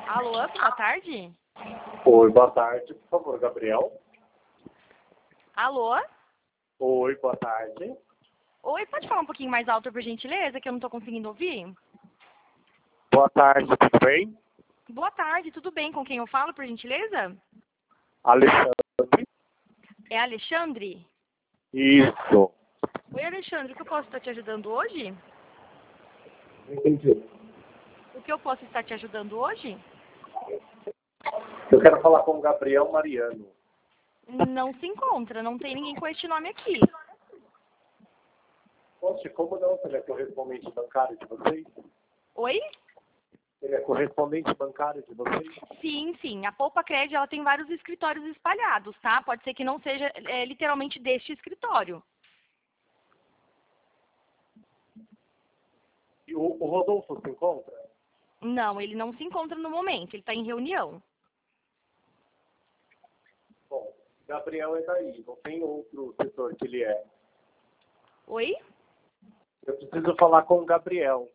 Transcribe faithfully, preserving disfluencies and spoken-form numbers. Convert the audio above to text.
Alô, boa tarde. Oi, boa tarde, por favor, Gabriel. Alô? Oi, boa tarde. Oi, pode falar um pouquinho mais alto, por gentileza, que eu não estou conseguindo ouvir? Boa tarde, tudo bem? Boa tarde, tudo bem? Com quem eu falo, por gentileza? Alexandre. É Alexandre? Isso. Oi, Alexandre, o que eu posso estar te ajudando hoje? Entendi. O que eu posso estar te ajudando hoje? Eu quero falar com o Gabriel Mariano. Não se encontra, não tem ninguém com este nome aqui. Poxa, como não? Ele é correspondente bancário de vocês? Oi? Ele é correspondente bancário de vocês? Sim, sim. A Poupa Cred, ela tem vários escritórios espalhados, tá? Pode ser que não seja é, literalmente deste escritório. E o, o Rodolfo se encontra? Não, ele não se encontra no momento, ele está em reunião. Bom, Gabriel é daí, não tem outro setor que ele é. Oi? Eu preciso falar com o Gabriel.